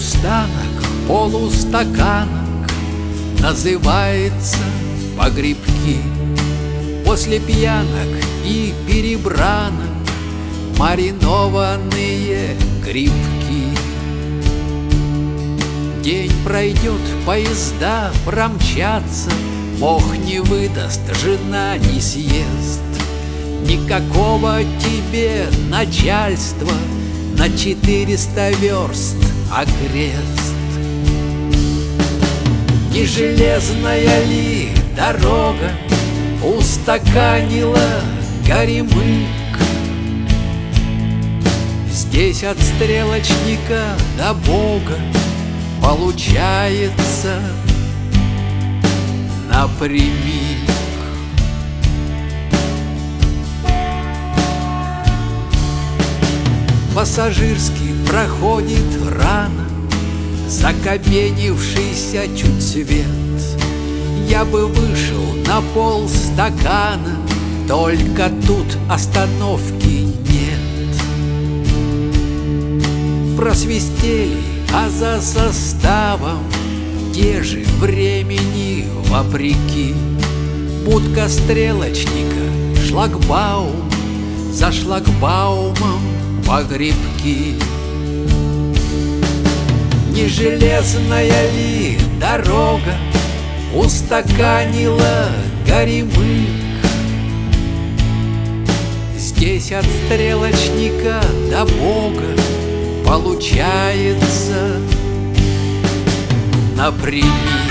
полустанок, полустаканок называется погребки. После пьянок и перебранок маринованные грибки. День пройдет, поезда промчатся, Бог не выдаст, жена не съест. Никакого тебе начальства на 400 верст окрест. Не железная ли дорога устаканила горемык? Здесь от стрелочника до Бога получается напрямик. Пассажирский проходит рано, закопенившийся чуть свет. Я бы вышел на полстакана, только тут остановки нет. Просвистели, а за составом те же времени вопреки. Будка стрелочника, шлагбаум, за шлагбаумом погребки. Не железная ли дорога устаканила горемык? Здесь от стрелочника до Бога получается напрямик.